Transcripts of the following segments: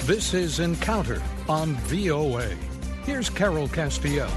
This is Encounter on VOA. Here's Carol Castiel.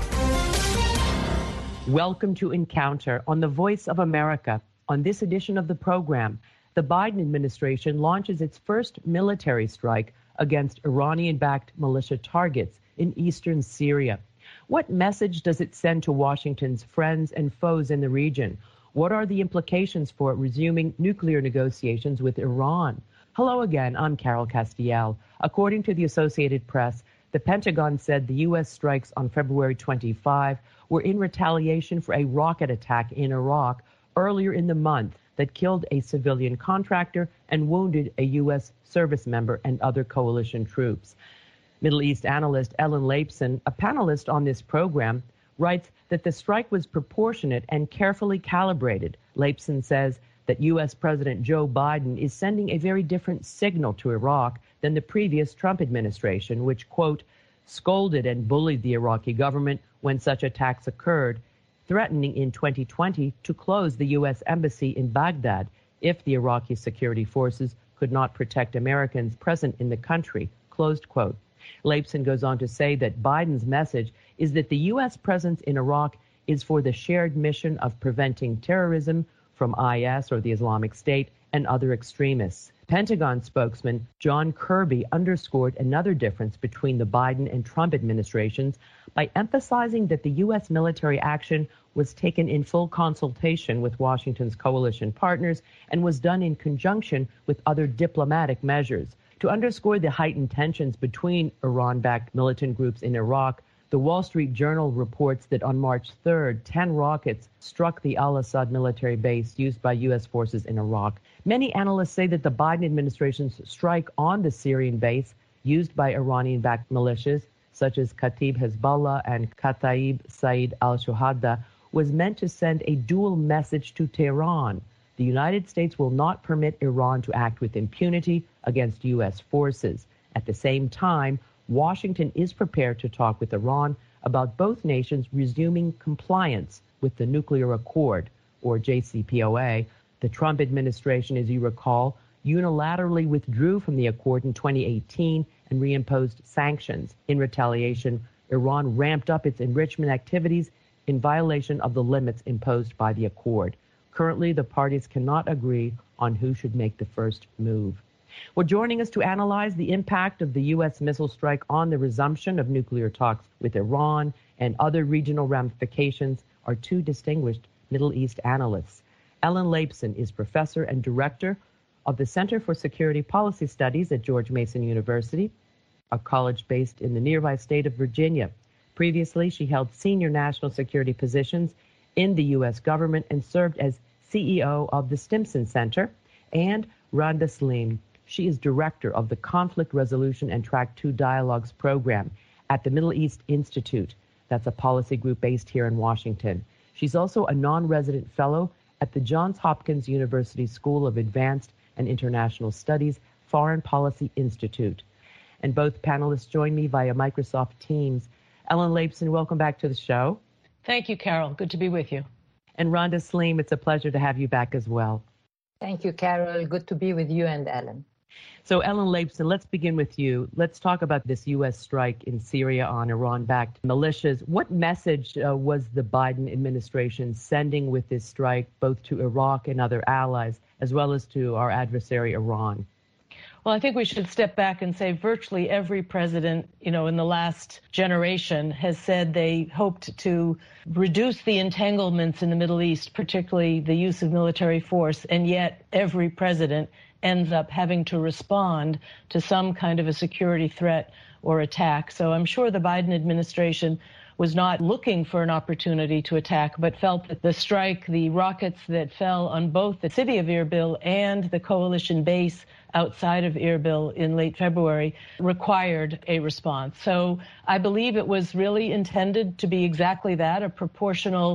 Welcome to Encounter on the Voice of America. On this edition of the program, the Biden administration launches its first military strike against Iranian-backed militia targets in eastern Syria. What message does it send to Washington's friends and foes in the region? What are the implications for resuming nuclear negotiations with Iran? Hello again, I'm Carol Castiel. According to the Associated Press, the Pentagon said the U.S. strikes on February 25 were in retaliation for a rocket attack in Iraq earlier in the month that killed a civilian contractor and wounded a U.S. service member and other coalition troops. Middle East analyst Ellen Laipson, a panelist on this program, writes that the strike was proportionate and carefully calibrated. Laipson says that U.S. President Joe Biden is sending a very different signal to Iraq than the previous Trump administration, which, quote, scolded and bullied the Iraqi government when such attacks occurred, threatening in 2020 to close the U.S. embassy in Baghdad if the Iraqi security forces could not protect Americans present in the country, closed quote. Laipson goes on to say that Biden's message is that the U.S. presence in Iraq is for the shared mission of preventing terrorism from IS or the Islamic State and other extremists. Pentagon spokesman John Kirby underscored another difference between the Biden and Trump administrations by emphasizing that the U.S. military action was taken in full consultation with Washington's coalition partners and was done in conjunction with other diplomatic measures. To underscore the heightened tensions between Iran-backed militant groups in Iraq, the Wall Street Journal reports that on March 3rd, 10 rockets struck the Al-Assad military base used by U.S. forces in Iraq. Many analysts say that the Biden administration's strike on the Syrian base used by Iranian-backed militias, such as Kataib Hezbollah and Kataib Said al-Shuhada, was meant to send a dual message to Tehran. The United States will not permit Iran to act with impunity against U.S. forces. At the same time, Washington is prepared to talk with Iran about both nations resuming compliance with the Nuclear Accord, or JCPOA. The Trump administration, as you recall, unilaterally withdrew from the accord in 2018 and reimposed sanctions. In retaliation, Iran ramped up its enrichment activities in violation of the limits imposed by the accord. Currently, the parties cannot agree on who should make the first move. Well, joining us to analyze the impact of the U.S. missile strike on the resumption of nuclear talks with Iran and other regional ramifications are two distinguished Middle East analysts. Ellen Laipson is professor and director of the Center for Security Policy Studies at George Mason University, a college based in the nearby state of Virginia. Previously, she held senior national security positions in the U.S. government and served as CEO of the Stimson Center. And Randa Saleem, she is director of the Conflict Resolution and Track 2 Dialogues program at the Middle East Institute. That's a policy group based here in Washington. She's also a non-resident fellow at the Johns Hopkins University School of Advanced and International Studies Foreign Policy Institute. And both panelists join me via Microsoft Teams. Ellen Laipson, welcome back to the show. Thank you, Carol. Good to be with you. And Randa Saleem, it's a pleasure to have you back as well. Thank you, Carol. Good to be with you and Ellen. So, Ellen Laipson, let's begin with you. Let's talk about this U.S. strike in Syria on Iran-backed militias. What message was the Biden administration sending with this strike, both to Iraq and other allies, as well as to our adversary, Iran? Well, I think we should step back and say virtually every president, in the last generation has said they hoped to reduce the entanglements in the Middle East, particularly the use of military force, and yet every president ends up having to respond to some kind of a security threat or attack. So I'm sure the Biden administration was not looking for an opportunity to attack, but felt that the strike, the rockets that fell on both the city of Erbil and the coalition base outside of Erbil in late February required a response. So I believe it was really intended to be exactly that, a proportional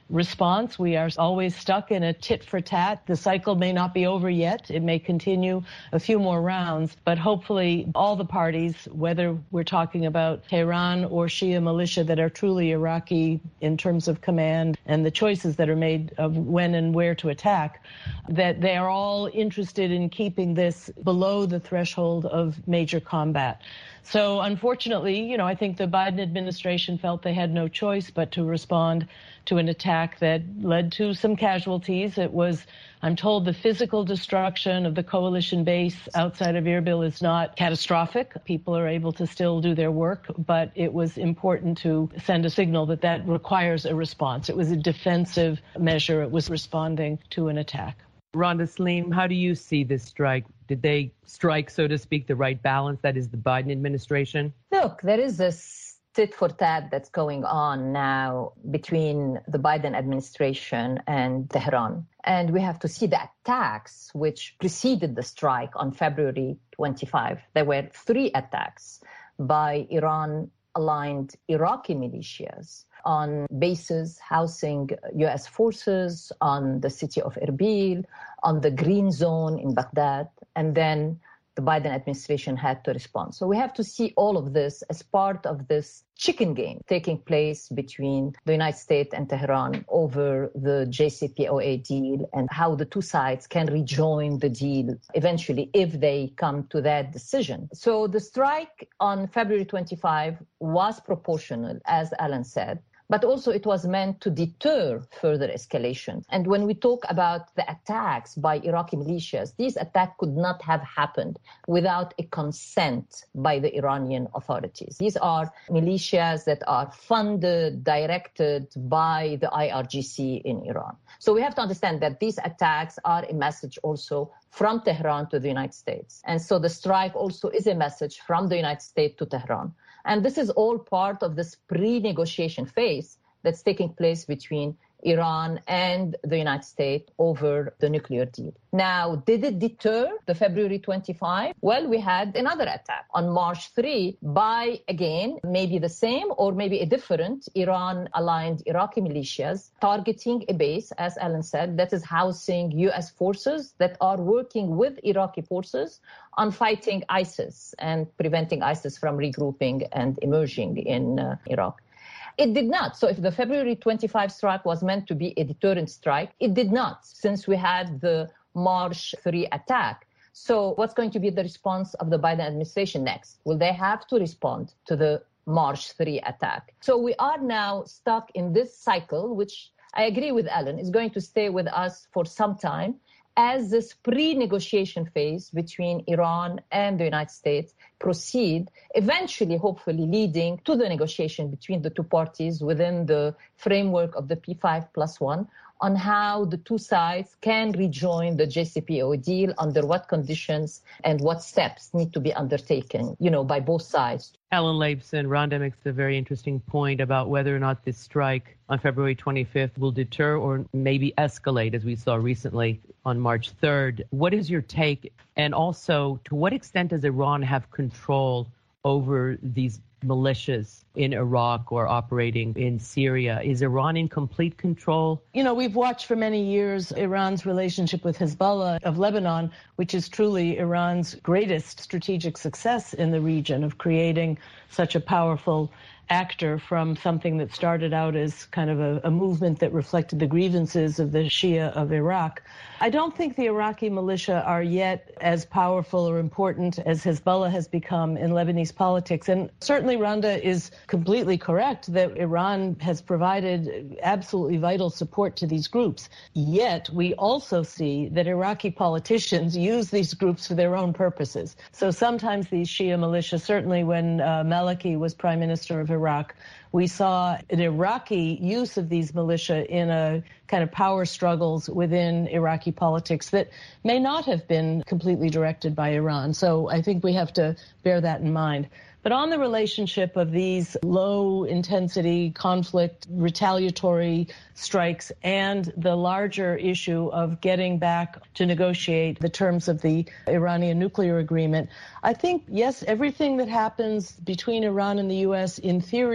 response. We are always stuck in a tit for tat. The cycle may not be over yet. It may continue a few more rounds, but hopefully all the parties, whether we're talking about Tehran or Shia militia that are truly Iraqi in terms of command and the choices that are made of when and where to attack, that they are all interested in keeping this below the threshold of major combat. So unfortunately, I think the Biden administration felt they had no choice but to respond to an attack that led to some casualties. It was, I'm told, the physical destruction of the coalition base outside of Erbil is not catastrophic. People are able to still do their work, but it was important to send a signal that that requires a response. It was a defensive measure. It was responding to an attack. Rhonda Saleem, how do you see this strike? Did they strike, so to speak, the right balance, that is the Biden administration? Look, there is this tit for tat that's going on now between the Biden administration and Tehran. And we have to see the attacks which preceded the strike on February 25. There were 3 attacks by Iran-aligned Iraqi militias on bases housing U.S. forces, on the city of Erbil, on the Green Zone in Baghdad, and then the Biden administration had to respond. So we have to see all of this as part of this chicken game taking place between the United States and Tehran over the JCPOA deal and how the two sides can rejoin the deal eventually if they come to that decision. So the strike on February 25 was proportional, as Alan said, but also it was meant to deter further escalation. And when we talk about the attacks by Iraqi militias, these attacks could not have happened without a consent by the Iranian authorities. These are militias that are funded, directed by the IRGC in Iran. So we have to understand that these attacks are a message also from Tehran to the United States. And so the strike also is a message from the United States to Tehran. And this is all part of this pre-negotiation phase that's taking place between Iran and the United States over the nuclear deal. Now, did it deter the February 25? Well, we had another attack on March 3 by, again, maybe the same or maybe a different Iran-aligned Iraqi militias targeting a base, as Alan said, that is housing U.S. forces that are working with Iraqi forces on fighting ISIS and preventing ISIS from regrouping and emerging in Iraq. It did not. So if the February 25 strike was meant to be a deterrent strike, it did not, since we had the March 3 attack. So what's going to be the response of the Biden administration next? Will they have to respond to the March 3 attack? So we are now stuck in this cycle, which I agree with Alan, is going to stay with us for some time, as this pre-negotiation phase between Iran and the United States proceed, eventually, hopefully, leading to the negotiation between the two parties within the framework of the P5+1 on how the two sides can rejoin the JCPOA deal, under what conditions and what steps need to be undertaken, by both sides. Alan Laibson, Rhonda makes a very interesting point about whether or not this strike on February 25th will deter or maybe escalate, as we saw recently on March 3rd. What is your take? And also, to what extent does Iran have control over these militias in Iraq or operating in Syria? Is Iran in complete control? We've watched for many years Iran's relationship with Hezbollah of Lebanon, which is truly Iran's greatest strategic success in the region of creating such a powerful actor from something that started out as kind of a movement that reflected the grievances of the Shia of Iraq. I don't think the Iraqi militia are yet as powerful or important as Hezbollah has become in Lebanese politics. And certainly Rhonda is completely correct that Iran has provided absolutely vital support to these groups. Yet we also see that Iraqi politicians use these groups for their own purposes. So sometimes these Shia militias, certainly when Maliki was prime minister of Iraq, we saw an Iraqi use of these militia in a kind of power struggles within Iraqi politics that may not have been completely directed by Iran. So I think we have to bear that in mind. But on the relationship of these low-intensity conflict, retaliatory strikes, and the larger issue of getting back to negotiate the terms of the Iranian nuclear agreement, I think, yes, everything that happens between Iran and the U.S. in theory is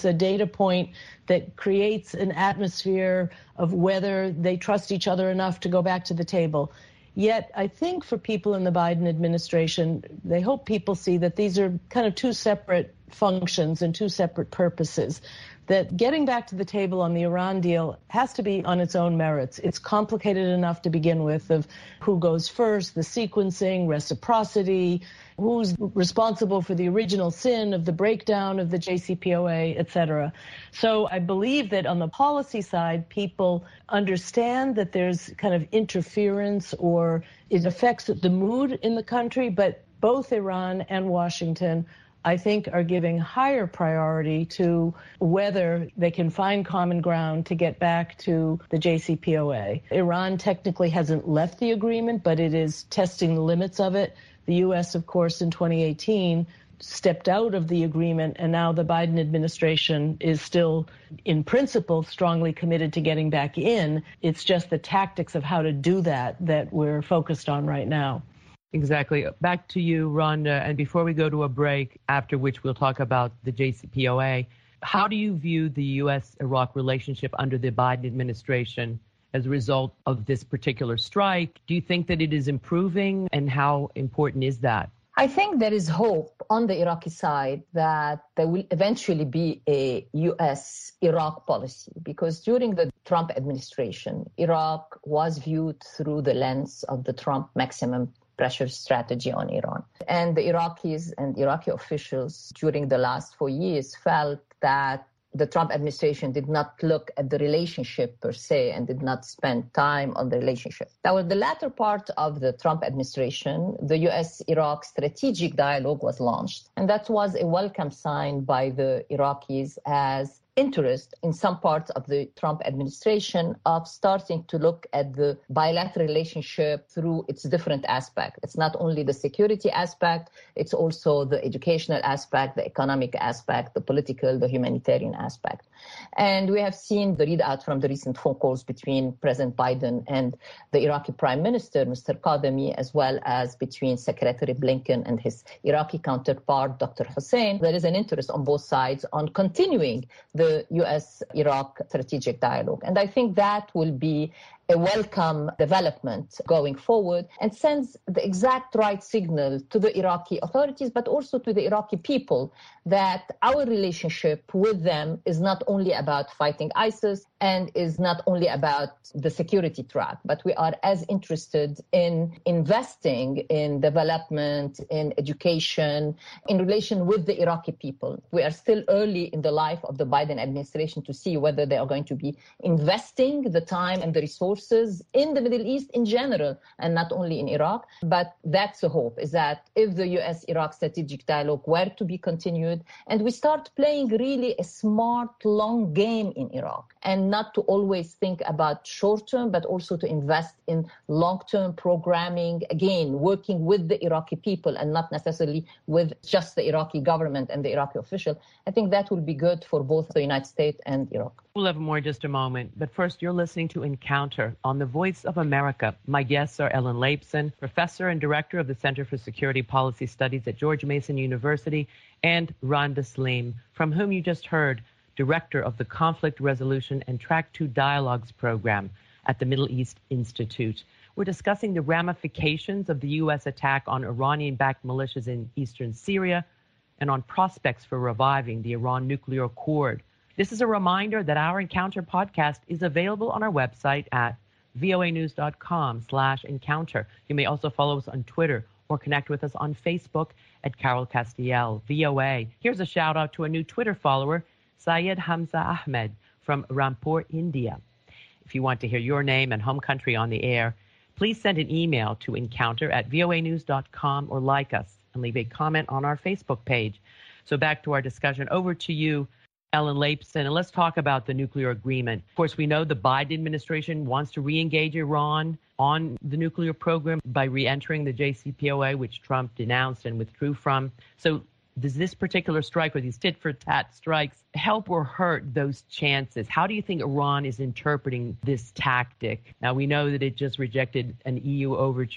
a data point that creates an atmosphere of whether they trust each other enough to go back to the table. Yet, I think for people in the Biden administration, they hope people see that these are kind of two separate functions and two separate purposes. That getting back to the table on the Iran deal has to be on its own merits. It's complicated enough to begin with, of who goes first, the sequencing, reciprocity, who's responsible for the original sin of the breakdown of the JCPOA, et cetera. So I believe that on the policy side, people understand that there's kind of interference or it affects the mood in the country, but both Iran and Washington, I think, are giving higher priority to whether they can find common ground to get back to the JCPOA. Iran technically hasn't left the agreement, but it is testing the limits of it. The U.S., of course, in 2018 stepped out of the agreement, and now the Biden administration is still, in principle, strongly committed to getting back in. It's just the tactics of how to do that we're focused on right now. Exactly. Back to you, Rhonda. And before we go to a break, after which we'll talk about the JCPOA, how do you view the U.S.-Iraq relationship under the Biden administration as a result of this particular strike? Do you think that it is improving, and how important is that? I think there is hope on the Iraqi side that there will eventually be a U.S.-Iraq policy, because during the Trump administration, Iraq was viewed through the lens of the Trump maximum pressure strategy on Iran. And the Iraqis and Iraqi officials during the last 4 years felt that the Trump administration did not look at the relationship per se and did not spend time on the relationship. Now, in the latter part of the Trump administration, the U.S.-Iraq strategic dialogue was launched. And that was a welcome sign by the Iraqis as interest in some parts of the Trump administration of starting to look at the bilateral relationship through its different aspects. It's not only the security aspect, it's also the educational aspect, the economic aspect, the political, the humanitarian aspect. And we have seen the readout from the recent phone calls between President Biden and the Iraqi Prime Minister, Mr. Kadhimi, as well as between Secretary Blinken and his Iraqi counterpart, Dr. Hussein. There is an interest on both sides on continuing the U.S.-Iraq strategic dialogue. And I think that will be a welcome development going forward and sends the exact right signal to the Iraqi authorities, but also to the Iraqi people, that our relationship with them is not only about fighting ISIS and is not only about the security track, but we are as interested in investing in development, in education, in relation with the Iraqi people. We are still early in the life of the Biden administration to see whether they are going to be investing the time and the resources in the Middle East in general, and not only in Iraq. But that's the hope, is that if the U.S.-Iraq strategic dialogue were to be continued, and we start playing really a smart, long game in Iraq, and not to always think about short-term, but also to invest in long-term programming, again, working with the Iraqi people and not necessarily with just the Iraqi government and the Iraqi official, I think that will be good for both the United States and Iraq. We'll have more in just a moment, but first you're listening to Encounter on the Voice of America. My guests are Ellen Leibsohn, professor and director of the Center for Security Policy Studies at George Mason University, and Rhonda Saleem, from whom you just heard, director of the Conflict Resolution and Track 2 Dialogues program at the Middle East Institute. We're discussing the ramifications of the U.S. attack on Iranian-backed militias in eastern Syria and on prospects for reviving the Iran nuclear accord. This is a reminder that our Encounter podcast is available on our website at voanews.com/encounter. You may also follow us on Twitter or connect with us on Facebook at Carol Castiel, VOA. Here's a shout out to a new Twitter follower, Syed Hamza Ahmed from Rampur, India. If you want to hear your name and home country on the air, please send an email to encounter@voanews.com or like us and leave a comment on our Facebook page. So back to our discussion. Over to you, Ellen Leibsohn, and let's talk about the nuclear agreement. Of course, we know the Biden administration wants to re-engage Iran on the nuclear program by re-entering the JCPOA, which Trump denounced and withdrew from. So does this particular strike, or these tit-for-tat strikes, help or hurt those chances? How do you think Iran is interpreting this tactic? Now, we know that it just rejected an EU overture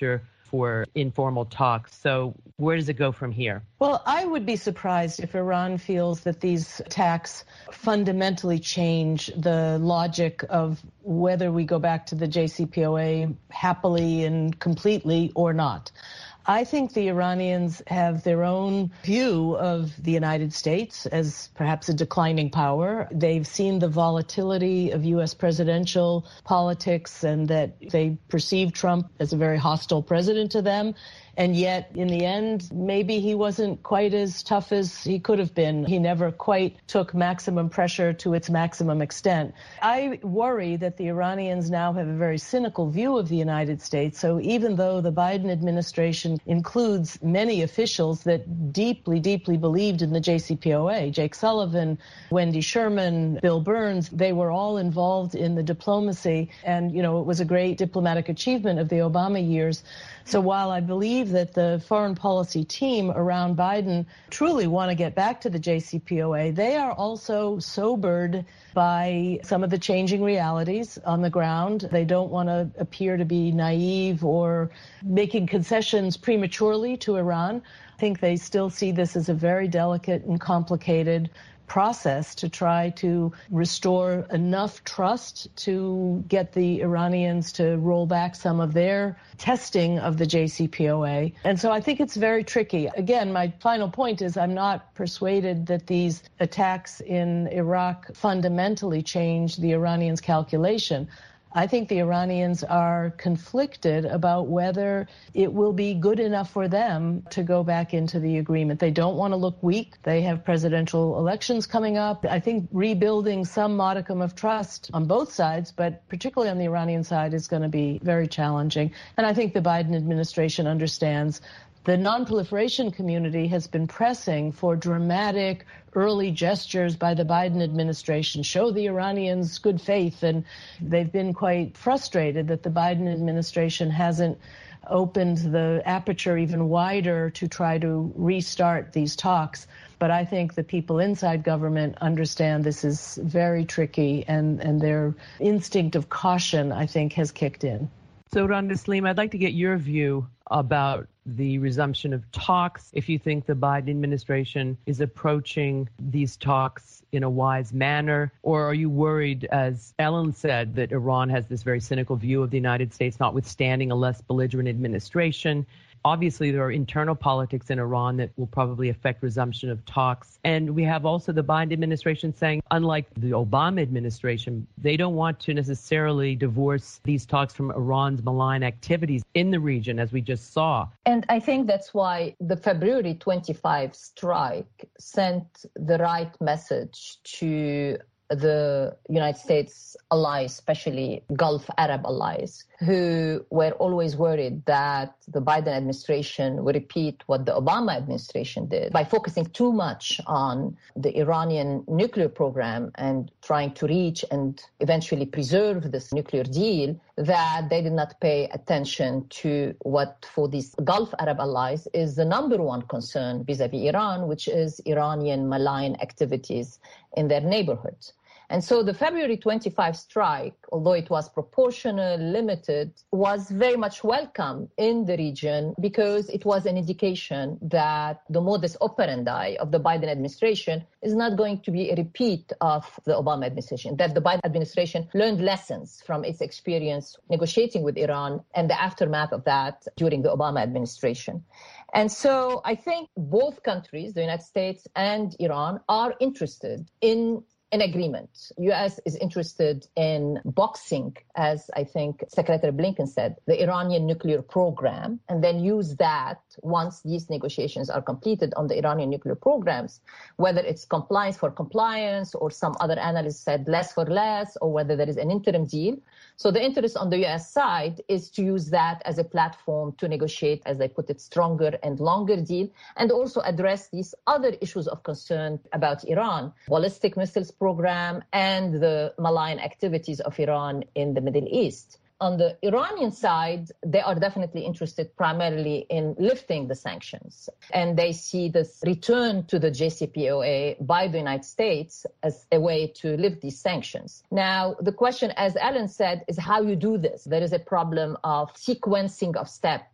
for informal talks. So where does it go from here? Well, I would be surprised if Iran feels that these attacks fundamentally change the logic of whether we go back to the JCPOA happily and completely or not. I think the Iranians have their own view of the United States as perhaps a declining power. They've seen the volatility of U.S. presidential politics and that they perceive Trump as a very hostile president to them. And yet, in the end, maybe he wasn't quite as tough as he could have been. He never quite took maximum pressure to its maximum extent. I worry that the Iranians now have a very cynical view of the United States. So even though the Biden administration includes many officials that deeply, deeply believed in the JCPOA, Jake Sullivan, Wendy Sherman, Bill Burns, they were all involved in the diplomacy. And, you know, it was a great diplomatic achievement of the Obama years. So while I believe that the foreign policy team around Biden truly want to get back to the JCPOA, they are also sobered by some of the changing realities on the ground. They don't want to appear to be naive or making concessions prematurely to Iran. I think they still see this as a very delicate and complicated process to try to restore enough trust to get the Iranians to roll back some of their testing of the JCPOA. And so I think it's very tricky. Again, my final point is I'm not persuaded that these attacks in Iraq fundamentally change the Iranians' calculation. I think the Iranians are conflicted about whether it will be good enough for them to go back into the agreement. They don't want to look weak. They have presidential elections coming up. I think rebuilding some modicum of trust on both sides, but particularly on the Iranian side, is going to be very challenging. And I think the Biden administration understands. The non-proliferation community has been pressing for dramatic early gestures by the Biden administration, show the Iranians good faith, and they've been quite frustrated that the Biden administration hasn't opened the aperture even wider to try to restart these talks. But I think the people inside government understand this is very tricky, and their instinct of caution, I think, has kicked in. So, Randa Saleem, I'd like to get your view about the resumption of talks, if you think the Biden administration is approaching these talks in a wise manner, or are you worried, as Ellen said, that Iran has this very cynical view of the United States, notwithstanding a less belligerent administration? Obviously, there are internal politics in Iran that will probably affect resumption of talks. And we have also the Biden administration saying, unlike the Obama administration, they don't want to necessarily divorce these talks from Iran's malign activities in the region, as we just saw. And I think that's why the February 25 strike sent the right message to the United States allies, especially Gulf Arab allies, who were always worried that the Biden administration would repeat what the Obama administration did by focusing too much on the Iranian nuclear program and trying to reach and eventually preserve this nuclear deal, that they did not pay attention to what for these Gulf Arab allies is the number one concern vis-a-vis Iran, which is Iranian malign activities in their neighborhoods. And so the February 25 strike, although it was proportional, limited, was very much welcome in the region because it was an indication that the modus operandi of the Biden administration is not going to be a repeat of the Obama administration, that the Biden administration learned lessons from its experience negotiating with Iran and the aftermath of that during the Obama administration. And so I think both countries, the United States and Iran, are interested in an agreement. U.S. is interested in boxing, as I think Secretary Blinken said, the Iranian nuclear program, and then use that once these negotiations are completed on the Iranian nuclear programs, whether it's compliance for compliance or some other analyst said less for less, or whether there is an interim deal. So the interest on the U.S. side is to use that as a platform to negotiate, as they put it, stronger and longer deal, and also address these other issues of concern about Iran, ballistic missiles program and the malign activities of Iran in the Middle East. On the Iranian side, they are definitely interested primarily in lifting the sanctions. And they see this return to the JCPOA by the United States as a way to lift these sanctions. Now, the question, as Ellen said, is how you do this. There is a problem of sequencing of steps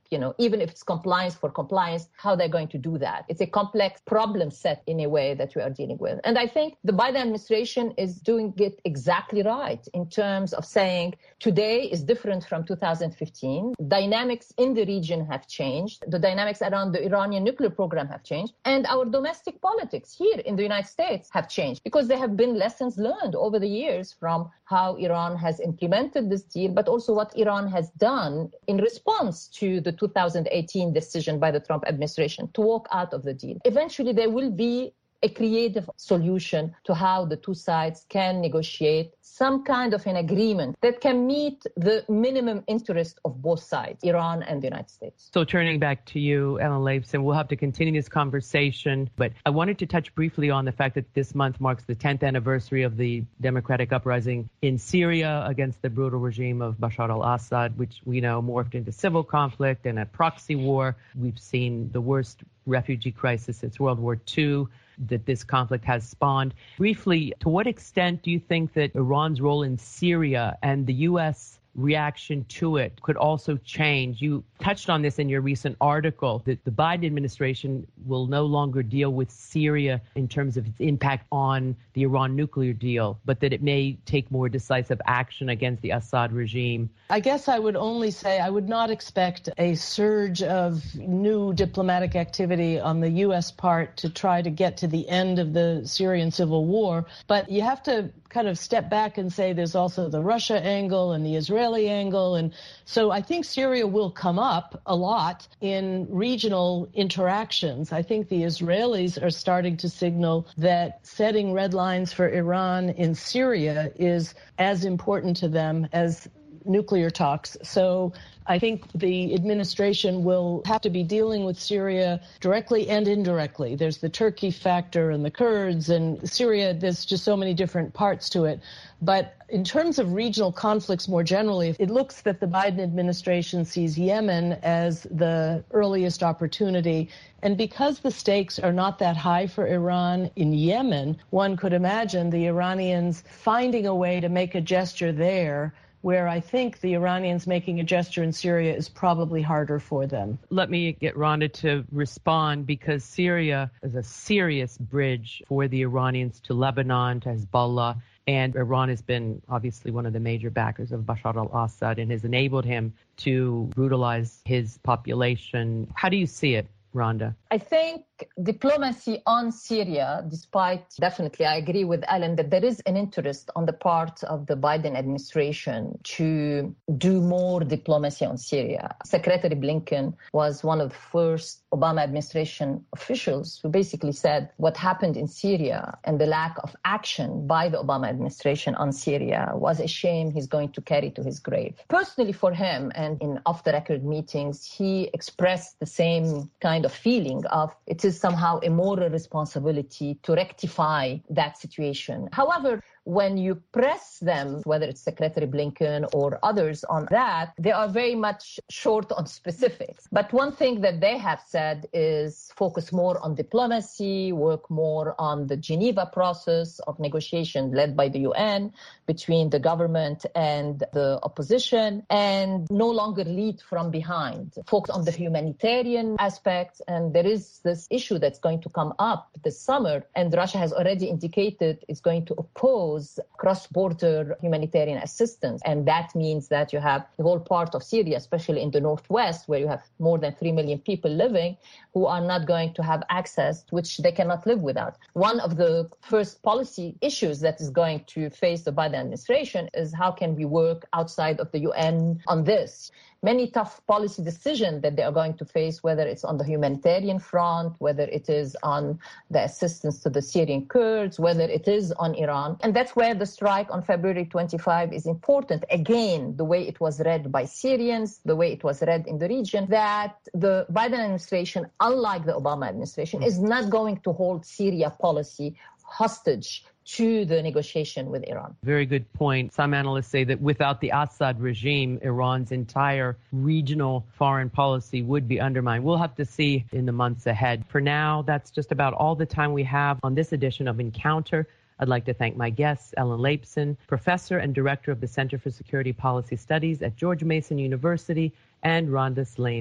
even if it's compliance for compliance, how they're going to do that. It's a complex problem set in a way that we are dealing with. And I think the Biden administration is doing it exactly right in terms of saying today is different from 2015. Dynamics in the region have changed. The dynamics around the Iranian nuclear program have changed. And our domestic politics here in the United States have changed because there have been lessons learned over the years from how Iran has implemented this deal, but also what Iran has done in response to the 2018 decision by the Trump administration to walk out of the deal. Eventually, there will be a creative solution to how the two sides can negotiate some kind of an agreement that can meet the minimum interest of both sides, Iran and the United States. So turning back to you, Ellen Leibson, we'll have to continue this conversation, but I wanted to touch briefly on the fact that this month marks the 10th anniversary of the democratic uprising in Syria against the brutal regime of Bashar al-Assad, which we know morphed into civil conflict and a proxy war. We've seen the worst refugee crisis since World War II that this conflict has spawned. Briefly, to what extent do you think that Iran's role in Syria and the U.S. reaction to it could also change? You touched on this in your recent article, that the Biden administration will no longer deal with Syria in terms of its impact on the Iran nuclear deal, but that it may take more decisive action against the Assad regime. I guess I would only say I would not expect a surge of new diplomatic activity on the U.S. part to try to get to the end of the Syrian civil war. But you have to kind of step back and say there's also the Russia angle and the Israeli angle. And so I think Syria will come up a lot in regional interactions. I think the Israelis are starting to signal that setting red lines for Iran in Syria is as important to them as nuclear talks. So I think the administration will have to be dealing with Syria directly and indirectly. There's the Turkey factor and the Kurds and Syria. There's just so many different parts to it. But in terms of regional conflicts more generally, it looks that the Biden administration sees Yemen as the earliest opportunity. And because the stakes are not that high for Iran in Yemen, one could imagine the Iranians finding a way to make a gesture there, where I think the Iranians making a gesture in Syria is probably harder for them. Let me get Rhonda to respond, because Syria is a serious bridge for the Iranians to Lebanon, to Hezbollah, and Iran has been obviously one of the major backers of Bashar al-Assad and has enabled him to brutalize his population. How do you see it, Rhonda? I think diplomacy on Syria, definitely I agree with Ellen that there is an interest on the part of the Biden administration to do more diplomacy on Syria. Secretary Blinken was one of the first Obama administration officials who basically said what happened in Syria and the lack of action by the Obama administration on Syria was a shame he's going to carry to his grave. Personally for him, and in off-the-record meetings, he expressed the same kind of feeling of it is somehow a moral responsibility to rectify that situation. However, when you press them, whether it's Secretary Blinken or others on that, they are very much short on specifics. But one thing that they have said is focus more on diplomacy, work more on the Geneva process of negotiation led by the UN between the government and the opposition, and no longer lead from behind. Focus on the humanitarian aspects. And there is this issue that's going to come up this summer, and Russia has already indicated it's going to oppose cross-border humanitarian assistance. And that means that you have the whole part of Syria, especially in the northwest, where you have more than 3 million people living who are not going to have access, which they cannot live without. One of the first policy issues that is going to face the Biden administration is how can we work outside of the UN on this? Many tough policy decisions that they are going to face, whether it's on the humanitarian front, whether it is on the assistance to the Syrian Kurds, whether it is on Iran. And that's where the strike on February 25 is important. Again, the way it was read by Syrians, the way it was read in the region, that the Biden administration, unlike the Obama administration, is not going to hold Syria policy hostage to the negotiation with Iran. Very good point. Some analysts say that without the Assad regime, Iran's entire regional foreign policy would be undermined. We'll have to see in the months ahead. For now, that's just about all the time we have on this edition of Encounter. I'd like to thank my guests, Ellen Leibson, Professor and Director of the Center for Security Policy Studies at George Mason University, and Rhonda Saleem,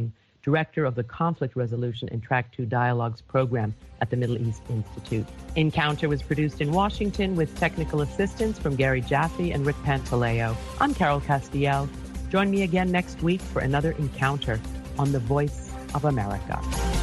director of the Conflict Resolution and Track 2 Dialogues program at the Middle East Institute. Encounter was produced in Washington with technical assistance from Gary Jaffe and Rick Pantaleo. I'm Carol Castiel. Join me again next week for another encounter on the Voice of America.